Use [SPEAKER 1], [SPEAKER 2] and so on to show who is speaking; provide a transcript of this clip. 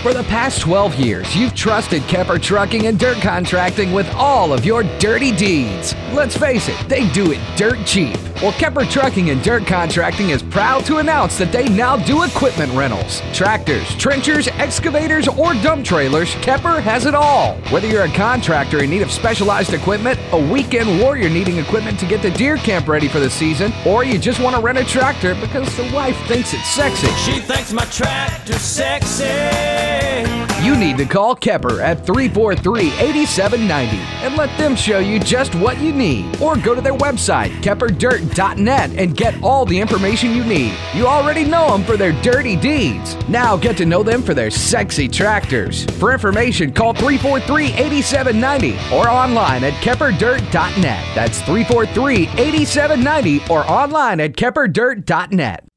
[SPEAKER 1] For the past 12 years, you've trusted Kepper Trucking and Dirt Contracting with all of your dirty deeds. Let's face it, they do it dirt cheap. Well, Kepper Trucking and Dirt Contracting is proud to announce that they now do equipment rentals. Tractors, trenchers, excavators, or dump trailers, Kepper has it all. Whether you're a contractor in need of specialized equipment, a weekend warrior needing equipment to get the deer camp ready for the season, or you just want to rent a tractor because the wife thinks it's sexy.
[SPEAKER 2] She thinks my tractor's sexy.
[SPEAKER 1] You need to call Kepper at 343-8790 and let them show you just what you need. Or go to their website, kepperdirt.net, and get all the information you need. You already know them for their dirty deeds. Now get to know them for their sexy tractors. For information, call 343-8790 or online at kepperdirt.net. That's 343-8790 or online at kepperdirt.net.